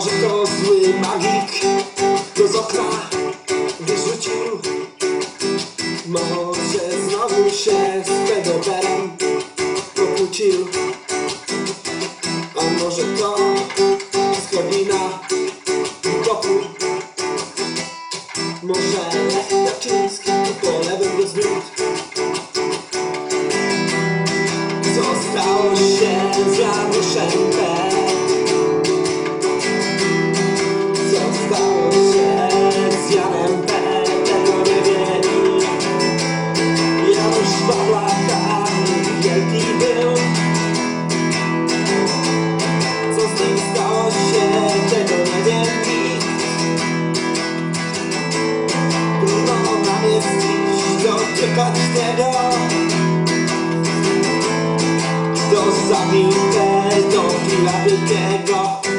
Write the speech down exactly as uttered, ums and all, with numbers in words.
Może to zły magik go z okna wyrzucił. Może znowu się z pedofilem pokłócił. A może to Skowina kopu. Może Lech Kaczyński po lewym go zbiód. Co stało się z Januszem P? Co stało się z Janem P? Tego nie wiedzieli. Janusz Pawlaka wielki był. Co z nim stało się? Tego nie wie nikt. Trudno nam jest dziś dociekać tego, kto zabił tego Fila Wielkiego.